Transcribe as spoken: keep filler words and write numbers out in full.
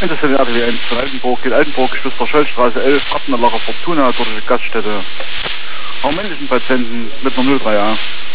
Intercity R T W eins von Altenburg, geht Altenburg, Geschwister Schöllstraße elf, Partnerlager Fortuna, dort die Gaststätte. Haben männlichen Patienten mit einer null drei A.